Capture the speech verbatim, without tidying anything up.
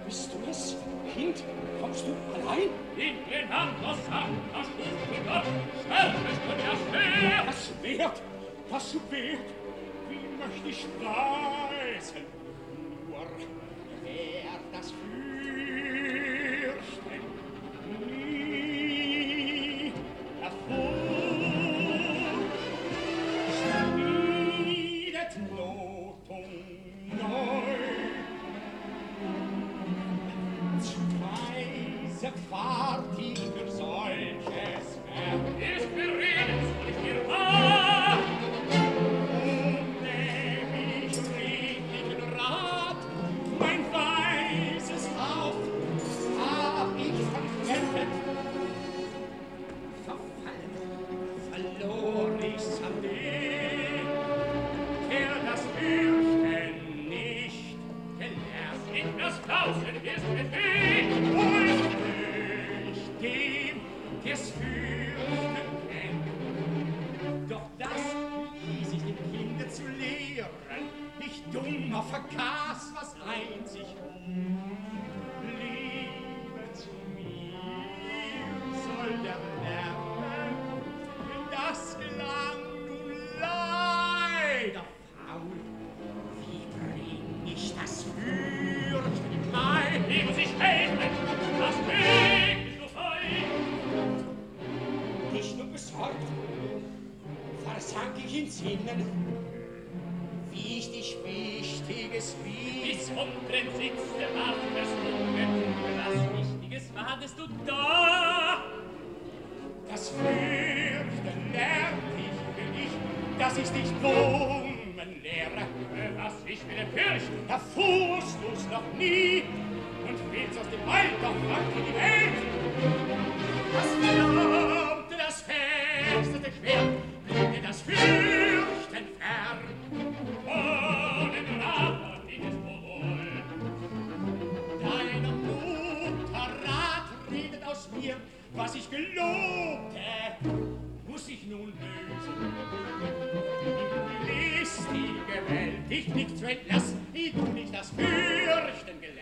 Bist du es? Kind, kommst du allein? In den Hand, das sagt, das ruft du Gott, schärfest du das Schwert! Das Schwert, das Schwert, wie möchte ich preisen? Nur, wer das fürchten nie erfuhr, schmiedet Not um neu. Weise Pfad ich für solches Werk. Ist beredet, soll ich dir wahr? Und nehm ich friedlichen Rat, mein weises Haupt hab ich verpfändet. Verfallen, verlor ich's am Weg, der das Fürchten nicht gelernt. In das Tauschen ist Befehl! Wo ich nicht dem, der's Fürchten kennt. Doch das ließ ich dem Kinde zu lehren, ich dummer vergaß, was einzig Liebe zu mir soll der lernen, denn das gelang nun leider faul. Wie bring ich das Fürchten in mein? Wie muss ich helfen? Das Weg ist nur fein! Nicht nur besorgt, versank ich in Sinnen, wie ich dich Wichtiges wie Bis unseren Sitz der Macht versprungen, was Wichtiges wardest du da? das Fürchten lernt ich für dich, dass ich dich dummen lehre. Was ich will fürchten, Erfuhrst du's noch nie und willst aus dem Alter frank in die Welt? Das flammte, das festete Schwert, blieb dir das Fürchten fern. ohne Rat geht es wohl. Deine Mutter Rat redet aus mir, was ich gelobte, muss ich nun lösen. Die listige Welt, dich nicht zu entlassen, wie du nicht das Fürchten gelernt.